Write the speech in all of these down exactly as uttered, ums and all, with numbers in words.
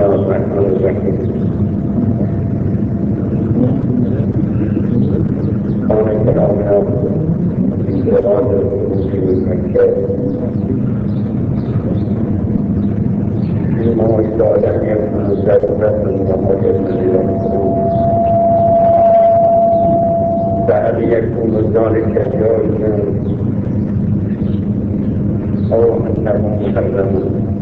الله الرحمن الرحيم. قال كلامنا في إرادة الخروج من مكة فيما يراد أن يكون ذلك وموجة للخروج، فهل يكون ذلك جائزا أو أنه محرم؟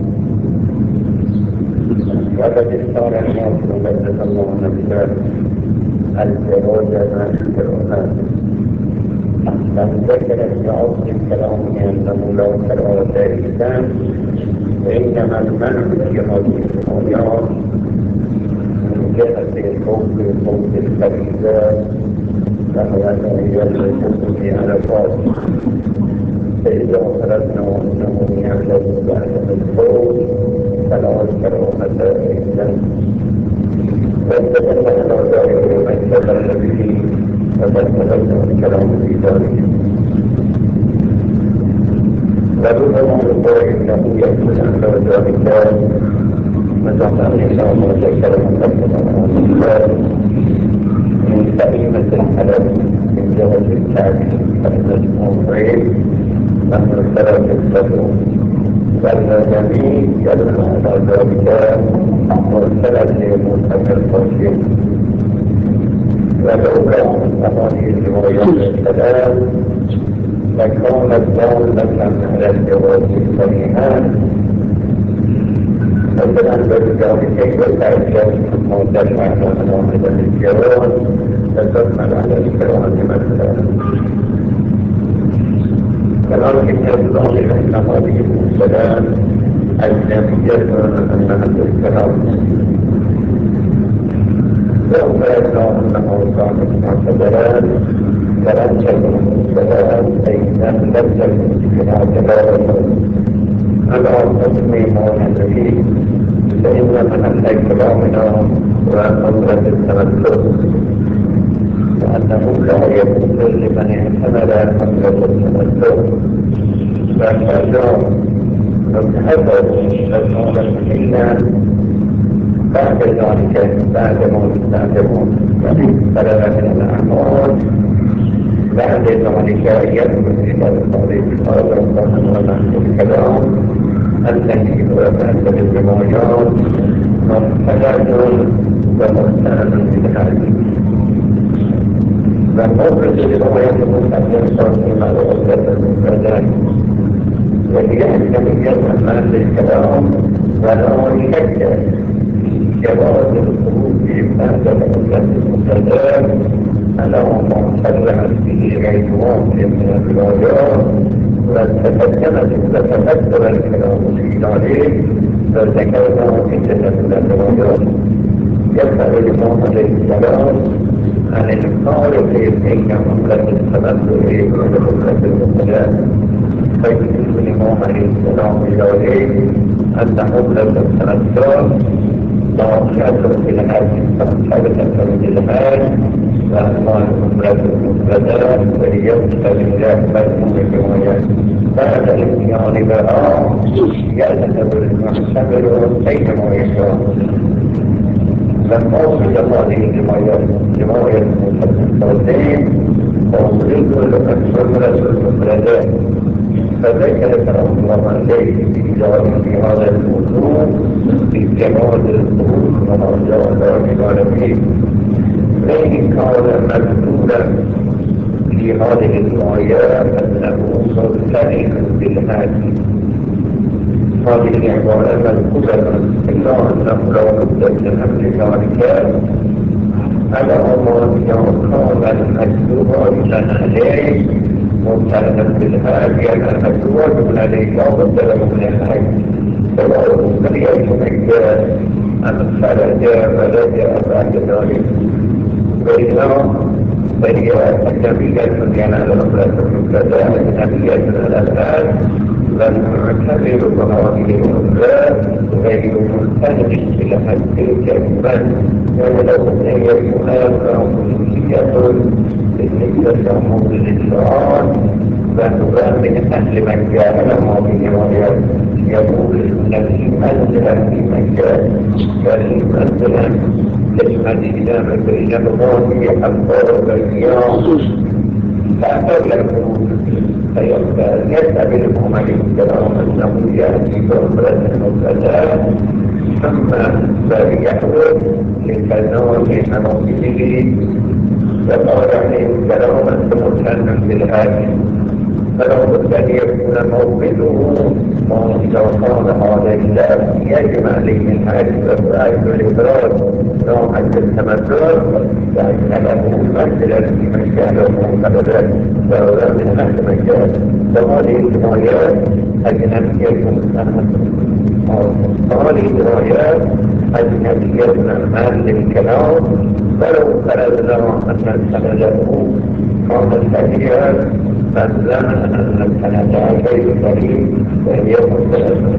وقد اختار الناس مجلس الله نفسه الجواز مع القرآن، لم ذكر الشعوب في الكلام أنه لا كراهة دائما، وإنما المنع في هذه الآيات من جهة الخوف خوف الفريضة، وهو أنه يلزم في عرفات، فإذا أردنا أنه يعلم بعد الخوف فلا كراهة دائما. فاستدل على ذلك من استدل به وتكلمنا الكلام في ذلك. وربما يقول انه يكون على ذلك مثلا الى ما ذكر من كلمة الحلال من جهة التعليم الموضوعين أن السلف السلوك والجميع يدل على ذلك والسلف مرتفع الخشية. ولو كان هذه الروايات الثلاث لكانت دالة على الجواز الصحيحان، مثلا بذلك كيف تعجب ما دفع على الجواز تتمل على الجواز مثلا. ولكن يظهر أن هذه المسألة أجنبية أنها الكلام، لو كان أنه كانت معتبرا فلم تكن مسألة أي لم تكن معتبرا على حكم ما نبغي، فإن من كلامنا وقدرة التمسك وأنه لا يكون لمن احتمل قدرة التمسك، فالأجر متحدث المولى إلا بعد ذلك بعد موت بعد موت فلا من الأعمال بعد ذلك يدخل إلى الطريق هذا وهذا الكلام الذي هو بعد الروايات مبتدأ ومستند بالحديث. فالموقف الروايات المستند صارت على عدة المفردات، ولذلك يجب أن الكلام ولا شك جواز الخروج بعد عدة المفردات على ما صرحت به غير واحد من الروايات، وتقدمت وتقدم الكلام في ذلك فذكرنا عدة من الروايات. يسأل الإمام عليه السلام عن الفارق بين مطلق التمتع ومطلق المطلق، فيقول الإمام عليه السلام ذلك أن مطلق التمتع ضاقة في الحج ثابتة في الحج، وأما المطلق المطلق فليمتع لله مذموم الروايات. بعد الاتيان بها يذهب المحتمل بينما يشاء. فالموصل هذه الروايات رواية المتفقين ومريد الأكثر المفردات، فذكر كلام الله عليه في هذا الموضوع في جواز الخروج وما جاء ذلك فيه، وإن كان مذكورا في هذه الروايات أنه مرتبط بالحج. هذه العبارة مذكورة إلا أنه لا بد من أمر ذلك على أمر كان الحج واجبا عليه مرتبطا بالحج، لأن الحج واجب عليه لا بد له من الحج، فلا بد يجب أن خرج فرجع بعد ذلك، وإذا فهي أجنبية على الأمر المفردة أجنبية على الحج، فالمعتبر بهذه الأمور غير ملتزم بلحد الكلمة، ولو أن يكون خصوصية بالنسبة لأمور الإسلام و هو من أهل مكة لما في رواية يقول الذي أنزل في مكة الذي أنزل للمدينة بين الله حتى اليوم فأقول فيستقبلهم عليه السلام أنه يأتي بأمرة مبتدأ ثم فيحول للفنان في مناطقه فقال عليه السلام أنتم مسلم بالهاجم فلا بد أن يكون موقفه إذا كان هذا الشاب يجب عليه الحاجة وآية الإبراج راحة التمثل فأنه مثلا في مكانه مقدرا فهو من أهل مكان فهذه الروايات أجنبية هذه الروايات أجنبية من للكلام فلو فرضنا أن سنده كان صحيحا فلنا أن السند غير صحيح وهي مختلفة.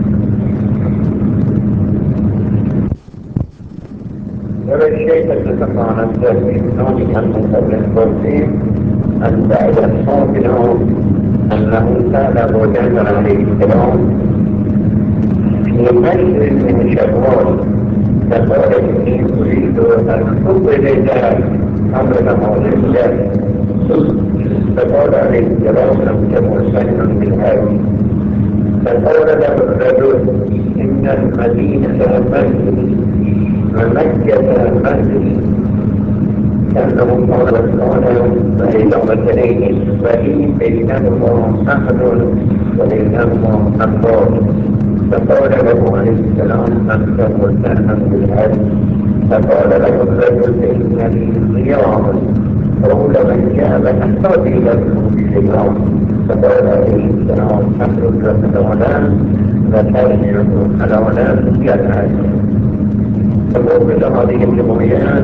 والشيء الذي معنا في نوع المقابل الفرسي أن بعد صوتنا أنه كان وجد عليه السلام في مجلس من شوال فقال إني أريد أن أقبل أمر هذا الشيء فقال عليه السلام لم تكن سنا بالهادي فقال له الرجل إن المدينة مسجد ومكة مسجد كأنه قال الصلاة بين مثلين فلي بينهما أحد وبينهما أخبار فقال له عليه السلام أنت مستهن بالهدي فقال له الرجل إن لي صياما قول من جاب حتى إلى الصيام فقال عليه السلام أخرج رمضان وترجع حلالا كالعادة فقبل هذه الجمهوريات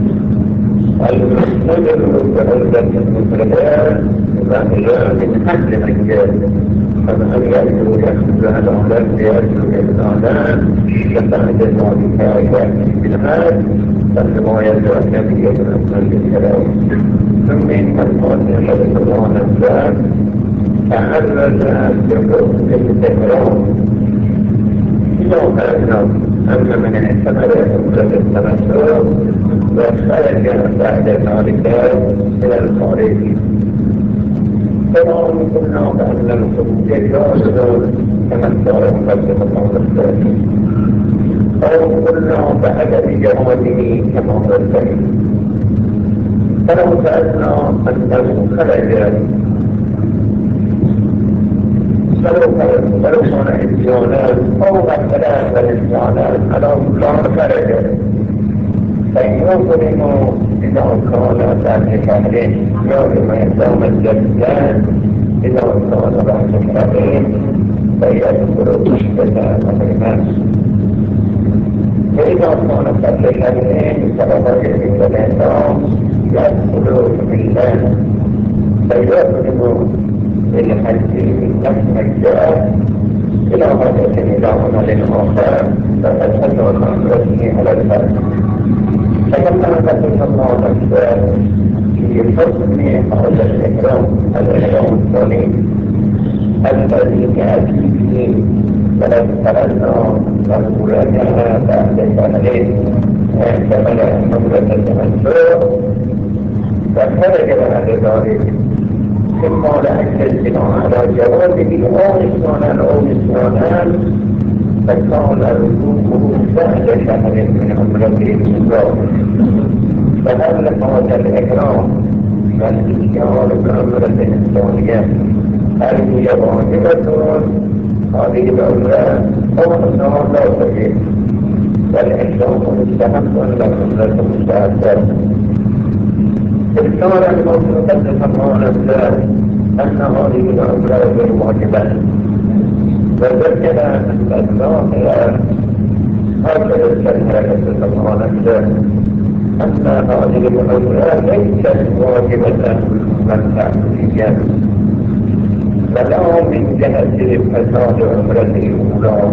المستمر بعزة المفردات وهي من أجل مجال فمن يأتوا يأخذ الأولاد يأتوا الأولاد كتعد المعرفة يأتي بالهاد فالما يدعو النبي الأسلام بالكلام ثم إن القادم صلى الله عليه وسلم تعرض بحكم الاستقرار إذا كان أن من اعتمد أمرة التمثل وخرج بعد ذلك إلى الخارج فما كنا بأن الخروج جائز كما اختار مقدمة الله أو كنا بعد بجوازه كما هو الصحيح فلو سألنا أنه خرج فلو كان إنسانا أو مثلا الإنسانا على كل خرج فيمكن إذا كان ذلك عليه يوم يوم الجلسان إذا كان ذلك عليه فيذكر مشكلة الناس فإذا كان ذلك عليه فلا يجب الإنسان يذكر بالله فيذكر بالحج من نفس الجاه إلى غاية نظام للآخر فتشهد الخمسة على الفرد فكما ذكر الله تعالى في حكم هذا الإكرام الإكرام الثاني الذي يأتي به ولو فرضنا رسولنا بعد سنتين احتمل حملة التمثل فخرج بعد ذلك ثم لأجل الجماعة على جوازه أو نسوانا أو نسوانا فكان رجوعه بعد شهر من عمرته الإسلام فهل هذا الإكرام والإشعار بعمرة الإسلامية هل هي واجبة هذه العمرة أو أنها لا تجب والإسلام مستحق والعمرة مستحقة اختار المقدس الله أن هذه العمرة غير واجبة وذكر أن الظاهر هكذا الكلمة سبحانه أن هذه العمرة ليست واجبة منفعية ولا من جهة فساد عمرته الأولى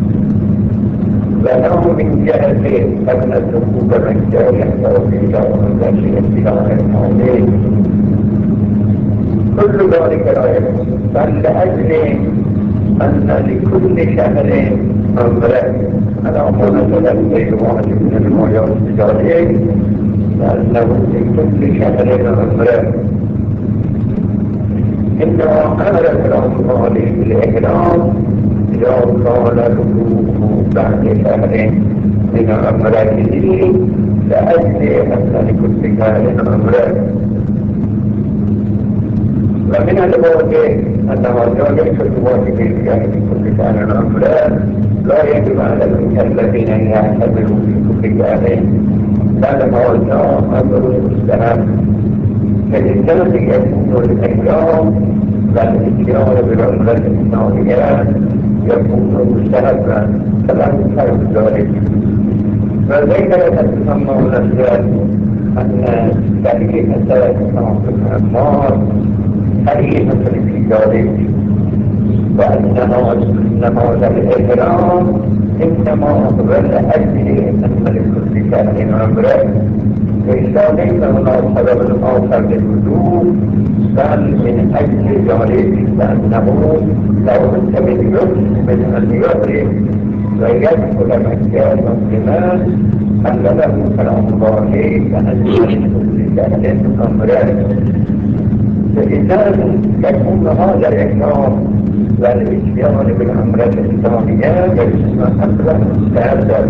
ولا من جهة أن الذنوب من جاء يحتوي إلى عمرته ابتلاء عليه كل ذلك لا يكون، بل لأجل أن لكل شهر عمرة على مناسبة غير واحد من الموجات التجارية، لأنه لكل شهر عمرة. إنما أمر الأموال بالإحرام إذا كان الوقوف بعد شهر من عمرته لأجل أن لكل شهر عمرة. ومن الواجب أنه يجب الواجب في كل شهر عمرة لا يجب على المكلفين أن يعتبروا في كل شهر، بل هذا أمر مستحب. فالإنسان يكون الإحرام والاتيان بالعمرة الثانية يكون مستحبا، فلا يفرق ذلك. وذلك تسمى الأسباب أن خليفة عمار خليفة في ذلك، وأن هذا الإحرام إنما هو لأجل أن لكل شهر عمرة، وإذا ليس هناك سبب آخر للوجوب بل من أجل ذلك، لأنه لو أنت من من أن يدرك ويدخل مكة مسلما أن له كلام الله كأن لكل شهر عمرة. فإذا يكون هذا الإحرام والإتيان بالعمرة الثانية يكون أمرا مستحبا.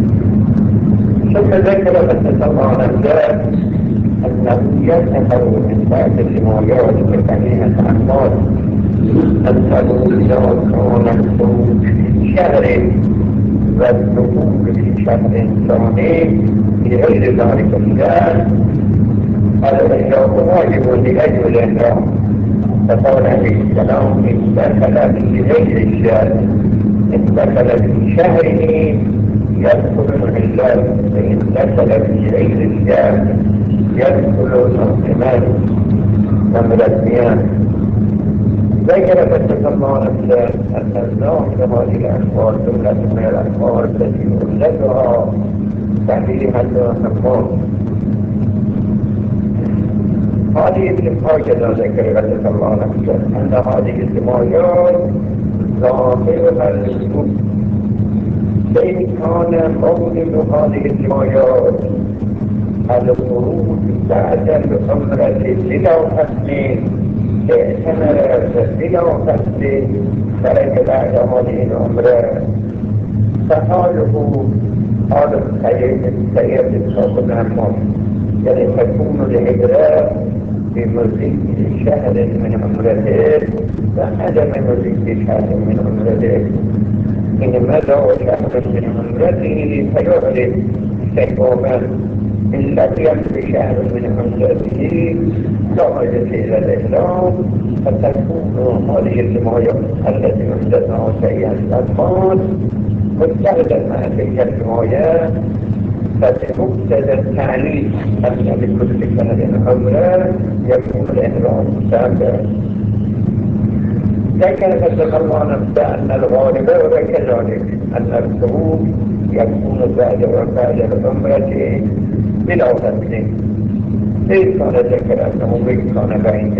ثم ذكر فتسمى نفسه أنه يظهر من بعض الروايات بكلمة عمار أنه إذا كان الخروج في شهر والدخول في شهر ثاني في غير ذلك الشهر الإحرام واجب لأجل الإحرام. فقال عليه السلام إن دخل في غير الشهر إن دخل في شهره يدخل الحلال، فإن دخل في غير الشهر يدخل المسلمان ومرتبيان. ذكر فتسمى نفسه أن الظاهر هذه الأخبار جملة من الأخبار التي أولدها تحريما وحرمان. هذه الحاجة ذكر فتسمى نفسه أن هذه الروايات ظاهرها الوجوب، فإن كان مولد هذه الروايات الخروج بعد العمرة بلا قصد اعتمر بلا قصد خرج بعد هذه العمرة، فحاله حال السيد الصادق عنه، يعني تكون الهجرة بمزيد شهر من عمرته وعدم مزيد شهر من عمرته. إن مدى شهر من عمرته فيعرف استحبابا، إن لم يمضي شهر من عمرته خرج إلى الإحرام، فتكون هذه الرواية التي عندنا سيئة الأطفال مستخدمة تلك الرواية. فبمقتضى التعليل أن لكل شهر عمرة يكون الإحرام مستحبا. لكن فتسمى نفسه أن الغالب وكذلك أن الخروج يكون بعد وبعد العمرة بلا قصد، إذ كان ذكر أنه كان بعيدا.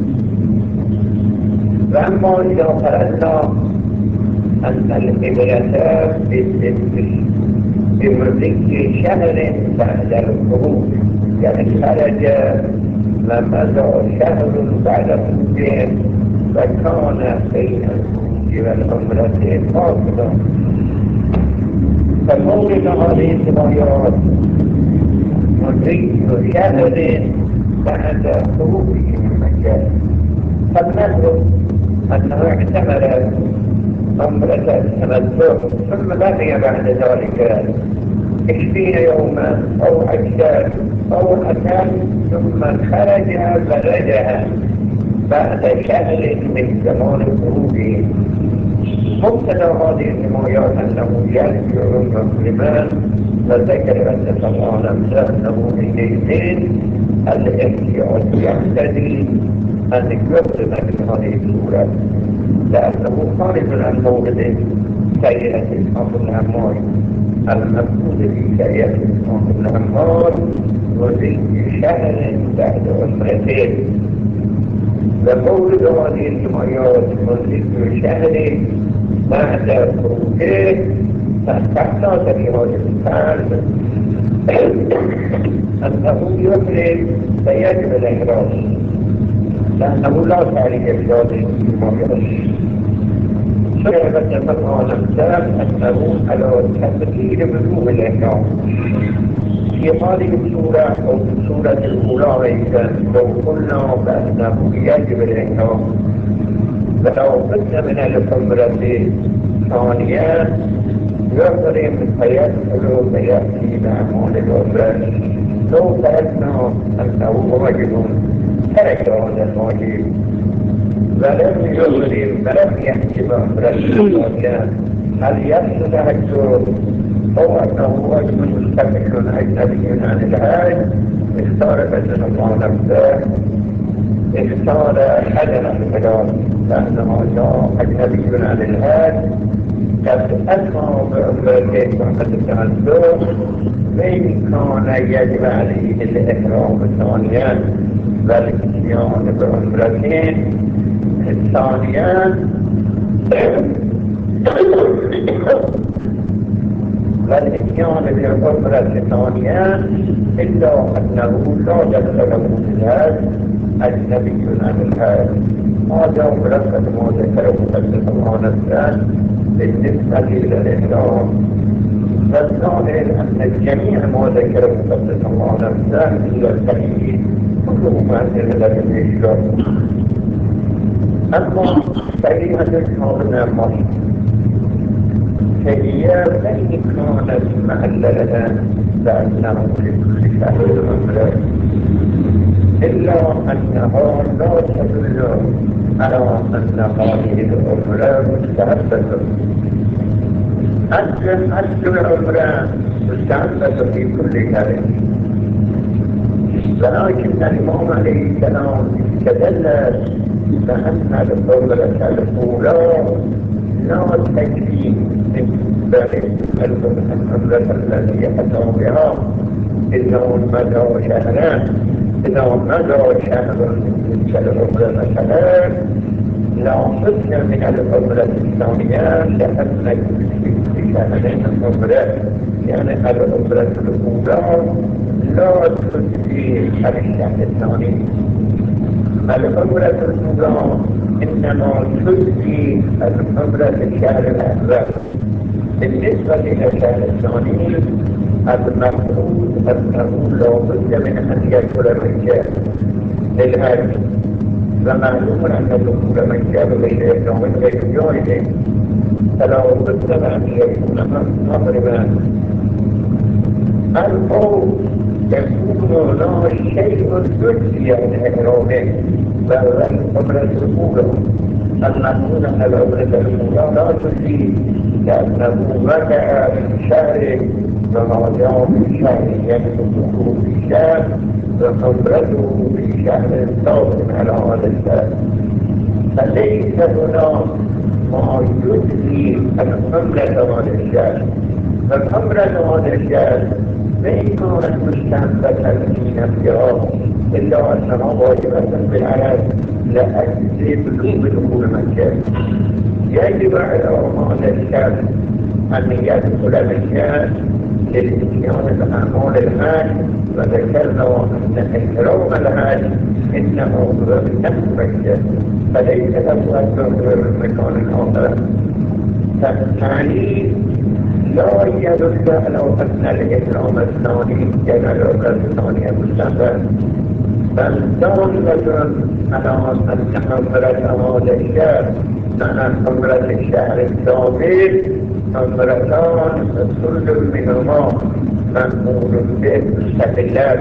وأما إذا قرأنا أن الإبرة بمضي شهر بعد الخروج، يعني خرج ومضى شهر بعد الخروج فكان بين الخروج والعمرة فاصلا، فمولد هذه الروايات مضي شهر بعد خروجه من مكة. فلنفرض أنه اعتمر عمرة التمتع ثم بقي بعد ذلك عشرين يوما أو أكثر أو أقل، ثم خرج فرجع بعد شهر من زمان خروجه. مقتضى هذه الروايات أنه يرجع مسلما، وذكر أن الله نفسه أنه حينئذ الاحتياط يقتضي أن يخرج من هذه الصورة، لأنه خارج عن مورد سيئة إسحاق العمار المفقود في سيئة إسحاق العمار وزي شهر بعد عمرتين. ومورد هذه الحمايات منذ شهر بعد خروجه تحتاج في هذا الفرد أنه يخرج فيجب الإحراز لأنه لا تعريف إحراز الحمايات شعبة فترة نفسه أنه على تفكير بلوغ الإحرام في هذه الصورة أو في الصورة الأولى لو قلنا بأنه يجب الإحرام فلو قلنا من العمرة ثانية يقدر فيدخل فيأتي بأعمال العمرة لو فعلنا أنه واجب ترك هذا الواجب ولم يغرر ولم يحسب عمرة هل يحصل حجه هو أنه واجب مستقل أجنبي عن الحاج اختار بدل الله نفسه اختار حجر الحجار لأنه جاء أجنبي عن الحاج قد أسمع بعمرته وقد تعنده وإن كان يجب عليه الإحرام الثانية والاتيان بعمرتين الثانية والاتيان بالعمرة الثانية إلا أنه لا يدخله الحاج أجنبي عن الحاج هذا مرتب ما ذكره الله نفسه بالنسبة إلى الإحرام فالظاهر أن الجميع ما ذكره الله نفسه إلا التأكيد كله مؤثر لك الإشراف أما كلمة الحرمة مصر فهي لن كانت معللة لأنه لكل شهر العمرة إلا أنها لا تدل على أن هذه العمرة مستحبة أجل أجل العمرة مستحبة في كل شهر ولكن الإمام عليه السلام استدل بأن العمرة الأولى لا تكفي من ذلك العمرة التي أتى بها إذا مدى شهران إذا مدى شهر من العمرة مثلا لا بد من العمرة الثانية لأن كل شهرين عمرة يعني العمرة الأولى لا تكفي الشهر الثاني العمرة الأولى إنما تكفي العمرة الشهر الأول بالنسبة إلى الشهر الثاني المفروض أنه لا بد من أن يدخل الرجال للهج فمعلوم أن دخول الرجال غير إحرام غير جائز فلا بد أن يكون مضربا أو يكون له شيء يجزي عن إحرامه وهو العمرة الأولى المعلوم أن العمرة الأولى لا تجزي لأنه وقع في شهر وما جاء في شهر يكتبه في شهر وعمرته في شهر صوم على هذا الشهر فليس هنا ما يجزي العمرة هذا الشهر فالعمرة هذا الشهر ليس كانت مستحبة في نفسها إلا أنها واجبة بالعرب لأجل بلوغ دخول مكة يجب على هذا الشهر أن يدخل الرجال للإتيان بأعمال الحج وذكرنا أن إحرام الحج إنه هو بنفس مكة فليس له أن يظهر مكان آخر فالتعليم لا يدل على أن الإحرام الثاني كان العمرة الثانية مستحبة بل دالة على أن عمرة هذا الشهر مع عمرة الشهر الثاني عمرتان كل منهما مأمور به مستقلات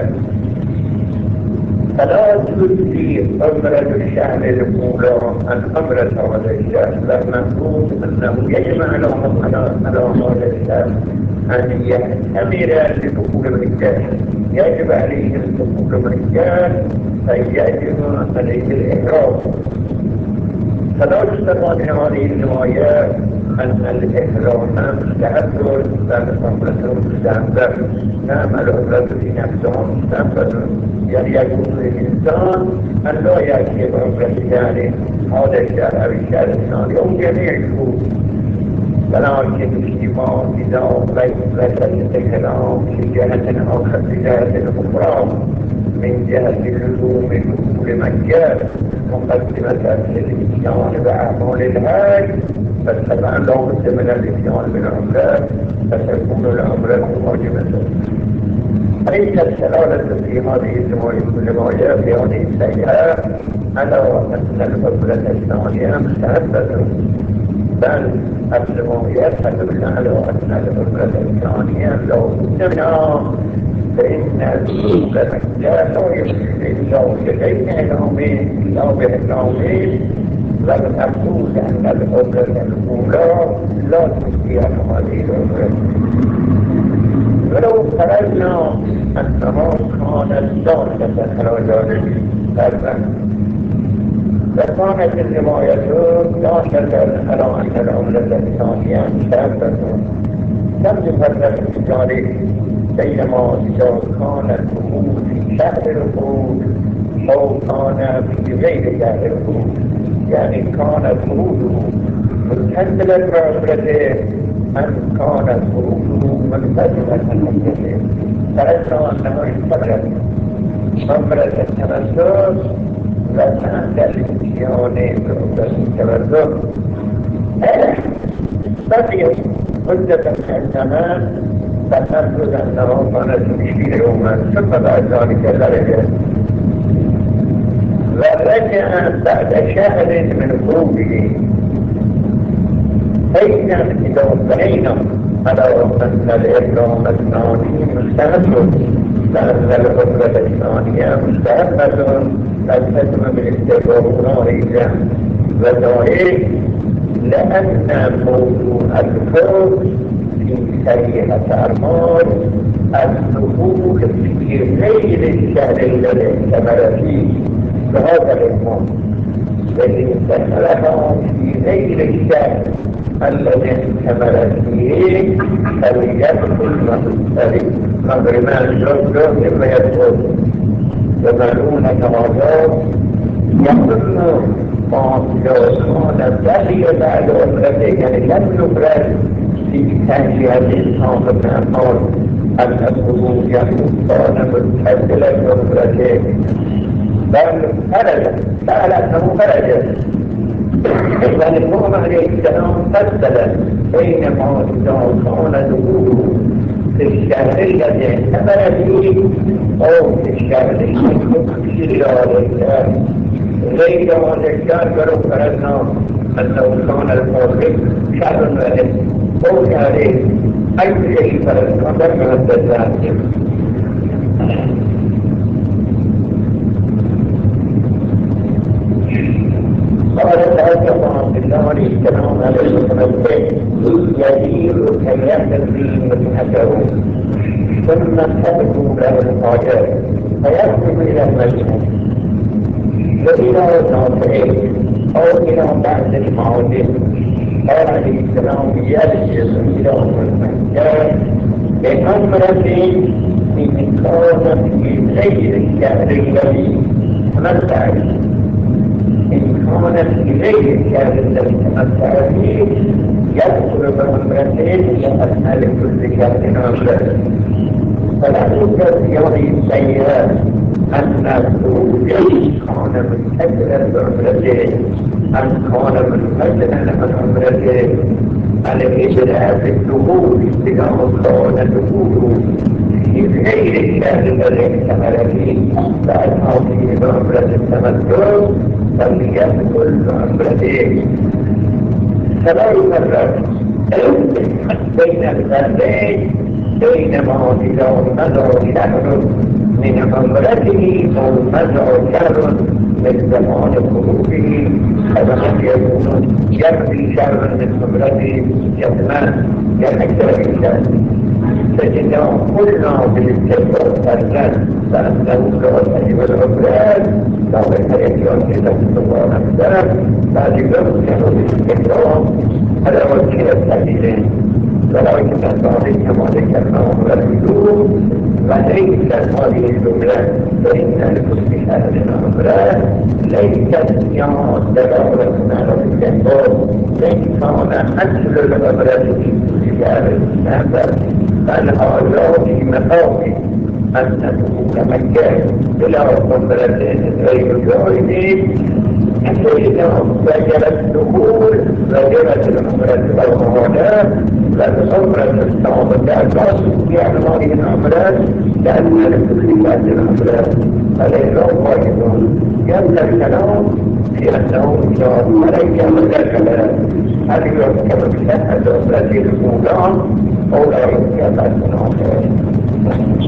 فلا تجزي عمرة الشهر الأولى عن عمرة هذا الشهر فالمفروض أنه يجب على هذا الشهر أن يأتمر لدخول الرجال يجب عليه دخول الرجال فيجب عليه الإحرام فلا تستطيع من هذه الروايات أن الإحرام مستحب والعمرة مستحبة. نعم العمرة في نفسها مستحبة، يعني يجوز للإنسان أن لا يأتي بعمرة يعني هذا الشهر أو الشهر الثاني أو جميع الشهور، ولكن فيما إذا ليس الإحرام في جهة آخر في جهة أخرى من جهة اللزوم دخول مكة مقدمة للإتيان بأعمال الحج، فطبعا لا بد من الإتيان بالعمرة، فتكون العمرة واجبة. ليس السلالة في هذه الرواية في هذه السيئة على أن العمرة الثانية مستحبة، بل الرواية تدل على أن العمرة الثانية لو بد منها، فإن العمرة لا يمكن إلا بين يومين إلا بإحرامين، والمقصود أن العمرة الأولى لا تجزي عن هذه العمرة. ولو فرضنا أنها كانت داخلة على ذلك فرضا، فكانت الرواية داخلة على أن العمرة الثانية مستحبة، لم يفرق في ذلك بينما إذا كان الخروج في شهر الخروج أو كان في غير شهر الخروج، يعني كان خروجه متصلا بعمرته أم كان خروجه منفصلا عن عمرته، فرضنا أنه استمرت عمرة التمتع وبعد الاتيان بعمرة التمتع بقي مدة من الزمان، فتفرض أنه كانت عشرين يوما ثم بعد ذلك خرج ورجع بعد شهر من خروجه، فإن إذا بنينا على أن الإحرام الثاني مستحب لأن العمرة الثانية مستحبة فالحكم بالاستقرار إذا، وذلك لأن موضوع الفوز في سيئة أعمال الدخول في غير الشهر الذي استمر فيه، فهذا الإمام الذي استمرها في غير الشهر الذي استمر فيه فليدخل مغرمان جزء مما يدخل، ومعلومة هذا يظن ما كان بقي بعد عمرته، يعني لم يفرد في تنجية الإنسان من أمر أن الخروج كان متصلا بعمرته، بل خرج سأل أنه خرج، فالإمام عليه السلام فصل بينما إذا كان دخوله في الشهر الذي اعتبر فيه أو في الشهر الذي غير هذا الشهر، ولو فرضنا أنه كان الموقف شهر واحد أو شهرين أي شيء فرضنا فرضنا التسلسل. قال تعالى عبد الله عليه السلام عليه السلام يدير كيحتفي مدحته ثم تبدو له الحاجات فيذهب إلى المسجد وإلى الناصرين أو إلى بعض المعادن. قال عليه السلام يجلس إلى المسجد بأمرة إن كانت في غير الشهر الذي تمتع، إن كانت في غير الشهر الذي تمتع فيه يدخل بأمرتين لأسهل كل شهر عمره. فلا يوجد في هذه السيئات أن الخروج كان مستقلا بعمرته أن كان منفصلا عن عمرته، الإجراء في الدخول استقامة كان دخوله في غير الشهر الذي احتمل فيه فأتى فيه بعمرة التمتع فليدخل بعمرته. فلا يفرق بين الفردين بينما إذا مضى شهر من عمرته أو مضى شهر من زمان خروجه فقد يكون يكفي شهر من عمرته يومان يكفي شهر. تجدهم كلنا بالاتفاق فرزن فأنه لا تجب العمران لو يتيجون لتفضل نفسه فأجبهم كانوا بالاستقرام على وجه السبيلين ولكن ذلك كما ذكرناه الوجود وليس هذه الجملة فإن لكل هذه الأمراض ليست يوم دلالة على الاستقرار ليس هذا أصل الأمراض في كل هذا السبب بل هذا في مقام أن تكون مكة بلا قدرة غير جائز فإنهم وجب الدخول وجبت العمرة والمعاداة فالعمرة الصعبة تصل في أنواع العمرات لأن لكل هذه العمرات فليسوا واجبون يبدأ الكلام في أنه إذا عليك من الكلام هل يركب السنة التي الأولى أو لا يركب السنة